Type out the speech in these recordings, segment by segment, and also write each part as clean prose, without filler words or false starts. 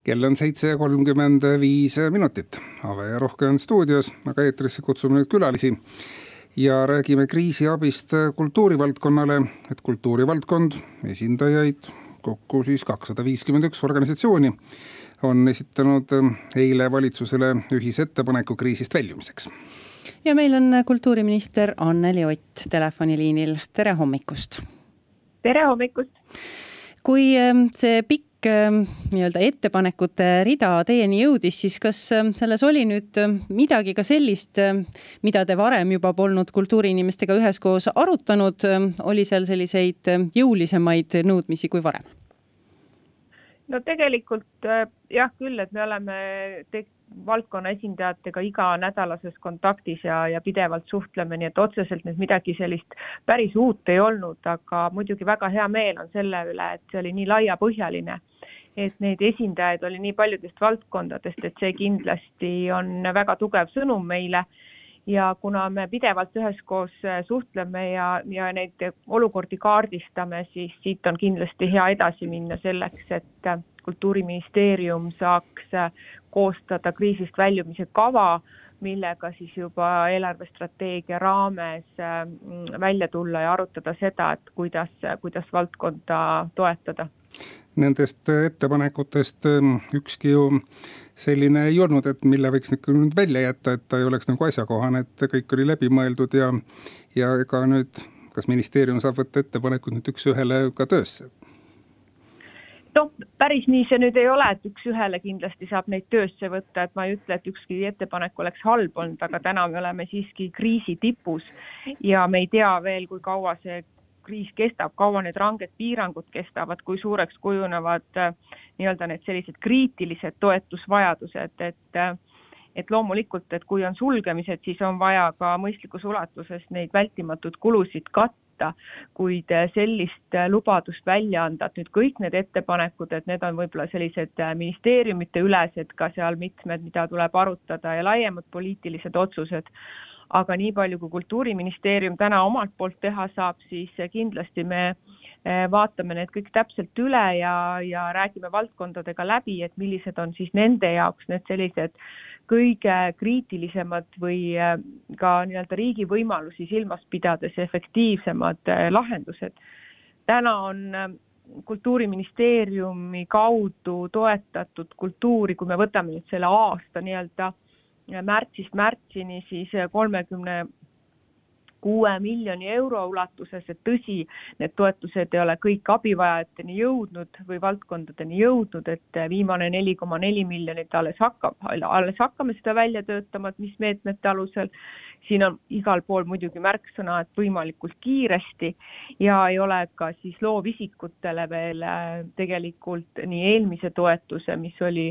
Kell on 7:35 minutit. Ave ja Rohke on stuudios, aga eetrisse kutsume nüüd külalisi ja räägime kriisiabist kultuurivaldkonnale, et kultuurivaldkond esindajaid kokku siis 251 organisatsiooni on esitanud eile valitsusele ühisettepaneku kriisist väljumiseks. Ja meil on kultuuriminister Anneli Ott telefoniliinil. Tere hommikust! Tere hommikust! Kui see pikk ettepanekute rida teieni jõudis, siis kas selles oli nüüd midagi ka sellist, mida te varem juba polnud kultuuriinimestega üheskoos arutanud? Oli seal selliseid jõulisemaid nõudmisi kui varem? No tegelikult jah küll, et me oleme valdkonna esindajatega iga nädalases kontaktis ja pidevalt suhtleme, nii et otseselt nüüd midagi sellist päris uut ei olnud, aga muidugi väga hea meel on selle üle, et see oli nii laiapõhjaline, et neid esindajaid oli nii paljudest valdkondadest, et see kindlasti on väga tugev sõnum meile. Ja kuna me pidevalt üheskoos suhtleme ja neid olukordi kaardistame, siis siit on kindlasti hea edasi minna selleks, et Kultuuriministeerium saaks koostada kriisist väljumise kava, millega siis juba eelarvestrateegia raames välja tulla ja arutada seda, et kuidas valdkonda toetada. Nendest ettepanekutest ükski ju selline ei olnud, et mille võiks nüüd välja jätta, et ta ei oleks nagu asjakohane, et kõik oli läbi mõeldud ja ega nüüd, kas ministeerium saab võtta ettepanekud nüüd üks ühele ka töösse? No, päris nii see nüüd ei ole, et üks ühele kindlasti saab neid töösse võtta, et ma ei ütle, et ükski ettepanek oleks halb olnud, aga täna me oleme siiski kriisi tipus ja me ei tea veel, kui kaua see kriis kestab, kaua need ranged piirangud kestavad, kui suureks kujunevad nii-öelda need sellised kriitilised toetusvajadused, et loomulikult, et kui on sulgemised, siis on vaja ka mõistlikus ulatuses neid vältimatud kulusid katta, kuid sellist lubadust välja anda, et nüüd kõik need ettepanekud, et need on võib-olla sellised ministeeriumite ülesed, ka seal mitmed, mida tuleb arutada ja laiemad poliitilised otsused. Aga nii palju, kui Kultuuriministeerium täna omalt poolt teha saab, siis kindlasti me vaatame need kõik täpselt üle ja räägime valdkondadega läbi, et millised on siis nende jaoks need sellised kõige kriitilisemad või ka nii-öelda riigi võimalusi silmas pidades efektiivsemad lahendused. Täna on Kultuuriministeeriumi kaudu toetatud kultuuri, kui me võtame nüüd selle aasta nii-öelda märtsist märtsini, siis 36 miljoni euro ulatuses, et tõsi, need toetused ei ole kõik abivajajateni jõudnud või valdkondadeni jõudnud, et viimane 4,4 miljonit alles hakkame seda välja töötama, et mis meetmete alusel. Siin on igal pool muidugi märksõna, et võimalikult kiiresti ja ei ole ka siis loovisikutele veel tegelikult nii eelmise toetuse, mis oli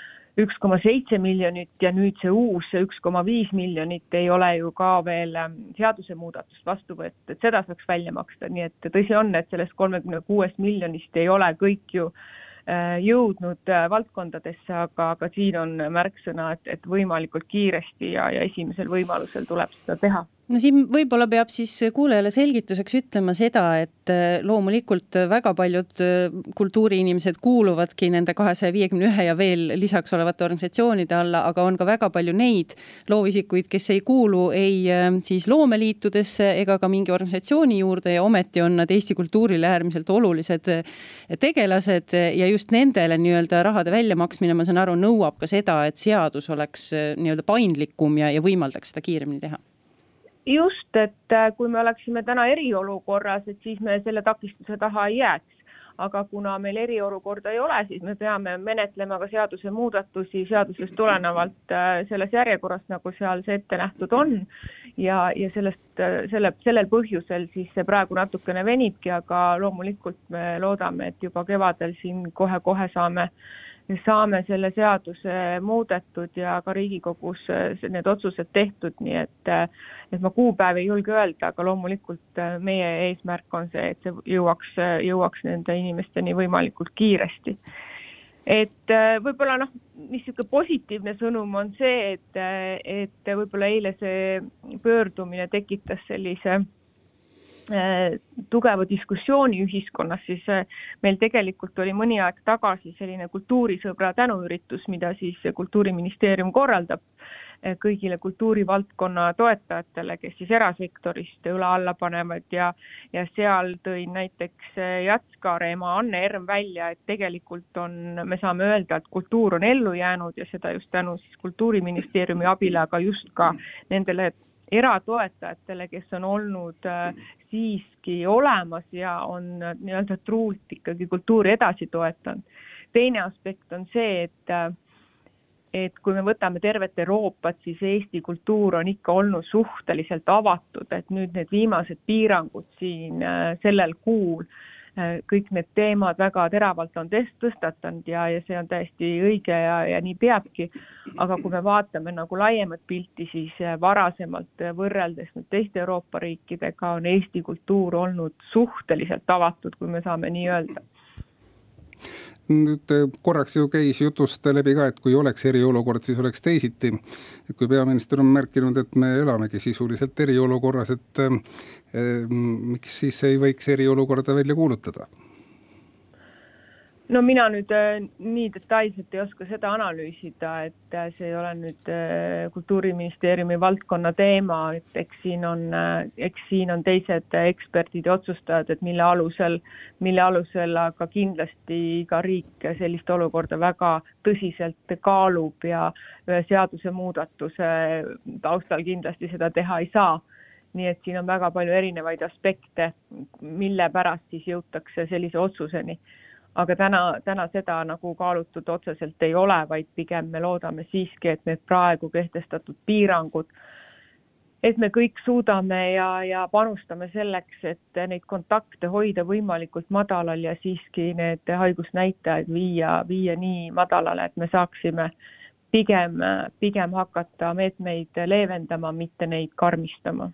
1,7 miljonit ja nüüd see uus 1,5 miljonit ei ole ju ka veel seaduse muudatust vastu võetud, et seda saaks välja maksta. Nii et tõsi on, et sellest 36 miljonist ei ole kõik ju jõudnud valdkondadesse, aga siin on märksõna, et võimalikult kiiresti ja esimesel võimalusel tuleb seda teha. No siin võib-olla peab siis kuulajale selgituseks ütlema seda, et loomulikult väga paljud kultuuriinimesed kuuluvadki nende 251 ja veel lisaks olevate organisatsioonide alla, aga on ka väga palju neid loovisikuid, kes ei kuulu ei siis loomeliitudesse ega ka mingi organisatsiooni juurde ja ometi on nad Eesti kultuurile äärmiselt olulised tegelased ja just nendele nii-öelda rahade väljamaksmine, ma saan aru, nõuab ka seda, et seadus oleks nii-öelda paindlikum ja võimaldaks seda kiiremini teha. Just, et kui me oleksime täna eriolukorras, et siis me selle takistuse taha ei jääks. Aga kuna meil eriolukorda ei ole, siis me peame menetlema ka seaduse muudatusi seadusest tulenevalt selles järjekorras, nagu seal see ette nähtud on. Ja sellel põhjusel siis see praegu natukene venibki, aga loomulikult me loodame, et juba kevadel siin kohe saame selle seaduse muudetud ja ka Riigikogus need otsused tehtud, nii et ma kuupäev ei julge öelda, aga loomulikult meie eesmärk on see, et see jõuaks nende inimesteni võimalikult kiiresti. Et võib-olla mis positiivne sõnum on see, et võib-olla eile see pöördumine tekitas sellise tugeva diskussiooni ühiskonnas, siis meil tegelikult oli mõni aeg tagasi selline kultuurisõbra tänuüritus, mida siis Kultuuriministeerium korraldab kõigile kultuurivaldkonna toetajatele, kes siis erasektorist üle alla panevad ja seal tõi näiteks Jatskaare ema Anne Erm välja, et tegelikult me saame öelda, et kultuur on ellu jäänud ja seda just tänu siis Kultuuriministeeriumi abile, aga just ka nendele eratoetajatele, kes on olnud siiski olemas ja on nii-öelda truult ikkagi kultuuri edasi toetanud. Teine aspekt on see, et kui me võtame tervet Euroopat, siis Eesti kultuur on ikka olnud suhteliselt avatud, et nüüd need viimased piirangud siin sellel kuul, kõik need teemad väga teravalt on tõstatanud ja see on täiesti õige ja nii peabki. Aga kui me vaatame nagu laiemat pilti, siis varasemalt võrreldes nüüd teiste Euroopa riikidega on Eesti kultuur olnud suhteliselt avatud, kui me saame nii öelda. Nüüd korraks ju käis jutust läbi ka, et kui oleks eriolukord, siis oleks teisiti. Kui peaminister on märkinud, et me elamegi sisuliselt eriolukorras, et miks siis ei võiks eriolukorda välja kuulutada? No mina nüüd nii detailselt ei oska seda analüüsida, et see ei ole nüüd Kultuuriministeeriumi valdkonna teema, et eks siin on teised eksperdid ja otsustajad, et mille alusel, aga kindlasti iga riik sellist olukorda väga tõsiselt kaalub ja seaduse muudatuse taustal kindlasti seda teha ei saa. Nii et siin on väga palju erinevaid aspekte, mille pärast siis jõutakse sellise otsuseni. Aga täna seda nagu kaalutud otseselt ei ole, vaid pigem me loodame siiski, et need praegu kehtestatud piirangud, et me kõik suudame ja panustame selleks, et neid kontakte hoida võimalikult madalal ja siiski need haigusnäitajad viia nii madalale, et me saaksime pigem hakata meetmeid leevendama, mitte neid karmistama.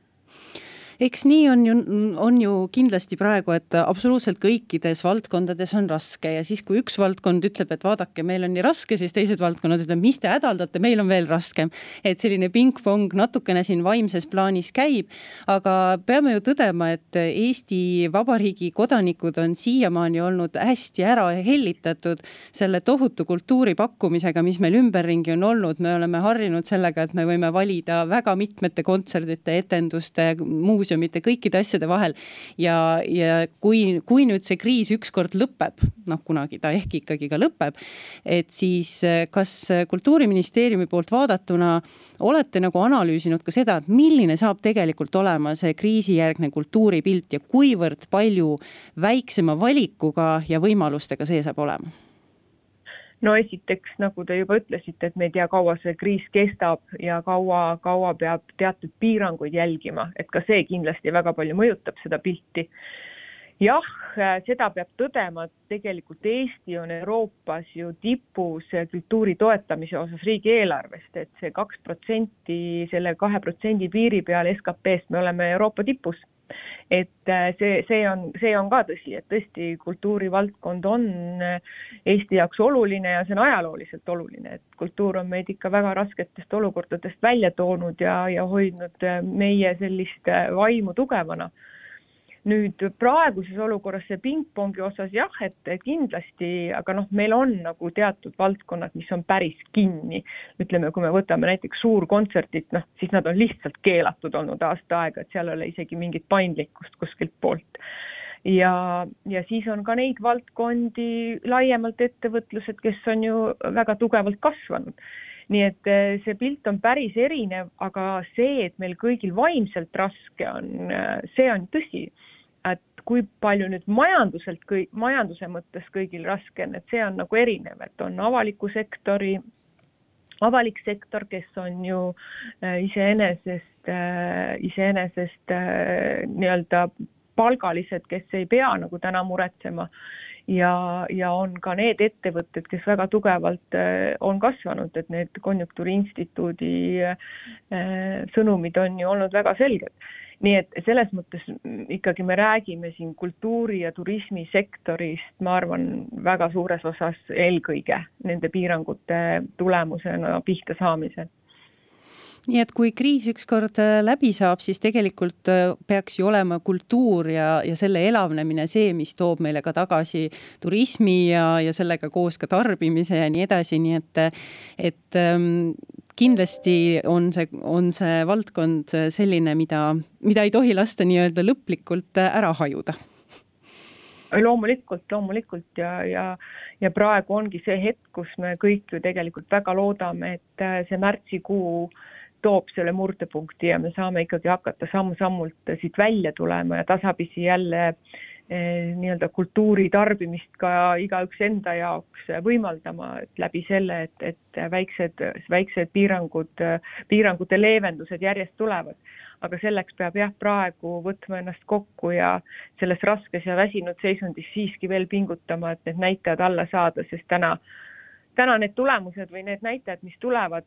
Eks nii on ju kindlasti praegu, et absoluutselt kõikides valdkondades on raske ja siis kui üks valdkond ütleb, et vaadake, meil on nii raske, siis teised valdkonnad ütleb, mis te hädaldate, meil on veel raskem. Et selline ping-pong natukene siin vaimses plaanis käib, aga peame ju tõdema, et Eesti Vabariigi kodanikud on siiamaani olnud hästi ära hellitatud selle tohutu kultuuri pakkumisega, mis meil ümberringi on olnud. Me oleme harjunud sellega, et me võime valida väga mitmete kontserdite, etenduste, muuseumite, kõikide asjade vahel ja kui nüüd see kriis ükskord lõpeb, kunagi ta ehk ikkagi ka lõpeb, et siis kas Kultuuriministeeriumi poolt vaadatuna olete nagu analüüsinud ka seda, et milline saab tegelikult olema see kriisijärgne kultuuripilt ja kuivõrd palju väiksema valikuga ja võimalustega see saab olema? No esiteks, nagu te juba ütlesite, et me ei tea, kaua see kriis kestab ja kaua peab teatud piiranguid jälgima, et ka see kindlasti väga palju mõjutab seda pilti. Jah, seda peab tõdema, et tegelikult Eesti on Euroopas ju tipus kultuuri toetamise osas riigieelarvest, et see 2%, selle 2% piiri peal SKP-st me oleme Euroopa tipus. Et see on ka tõsi, et tõesti kultuurivaldkond on Eesti jaoks oluline ja see on ajalooliselt oluline, et kultuur on meid ikka väga rasketest olukordadest välja toonud ja hoidnud meie sellist vaimu tugevana. Nüüd praeguses olukorras see pingpongi osas jah, et kindlasti, aga meil on nagu teatud valdkonnad, mis on päris kinni. Ütleme, kui me võtame näiteks suurkontserdit, siis nad on lihtsalt keelatud olnud aasta aega, et seal ei ole isegi mingit paindlikkust kuskilt poolt. Ja siis on ka neid valdkondi laiemalt ettevõtlused, kes on ju väga tugevalt kasvanud. Nii et see pilt on päris erinev, aga see, et meil kõigil vaimselt raske on, see on tõsi. Et kui palju nüüd majanduse mõttes kõigil raske on, et see on nagu erinev, et on avalik sektor, kes on ju iseenesest nii-öelda palgalised, kes ei pea nagu täna muretsema. Ja on ka need ettevõtted, kes väga tugevalt on kasvanud, et need Konjunktuuriinstituudi sõnumid on ju olnud väga selged. Nii et selles mõttes ikkagi me räägime siin kultuuri- ja turismisektorist, ma arvan, väga suures osas eelkõige nende piirangute tulemusena pihta saamisel. nii et kui kriis ükskord läbi saab, siis tegelikult peaks ju olema kultuur ja selle elavnemine see, mis toob meile ka tagasi turismi ja sellega koos ka tarbimise ja nii edasi, nii et kindlasti on see valdkond selline, mida ei tohi lasta nii-öelda lõplikult ära hajuda. Loomulikult ja praegu ongi see hetk, kus me kõik ju tegelikult väga loodame, et see märtsikuu toob selle murdepunkti ja me saame ikkagi hakata samm-sammult siit välja tulema ja tasapisi jälle nii-öelda kultuuri tarbimist ka igaüks enda jaoks võimaldama, et läbi selle, et väiksed piirangute leevendused järjest tulevad. Aga selleks peab praegu võtma ennast kokku ja selles raskes ja väsinud seisundis siiski veel pingutama, et need näitajad alla saada, sest täna need tulemused või need näitajad, mis tulevad,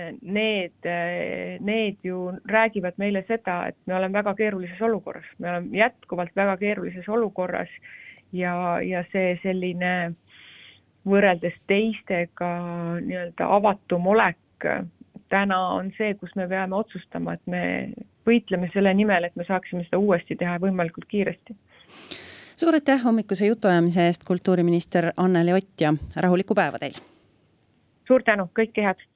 need ju räägivad meile seda, et me oleme väga keerulises olukorras. Me oleme jätkuvalt väga keerulises olukorras ja see selline võrreldes teistega nii-öelda avatum olek täna on see, kus me peame otsustama, et me võitleme selle nimel, et me saaksime seda uuesti teha võimalikult kiiresti. Suur aitäh hommikuse jutuajamise eest, kultuuriminister Anneli Ott ja rahulikku päeva teil! Suur tänu, kõike head!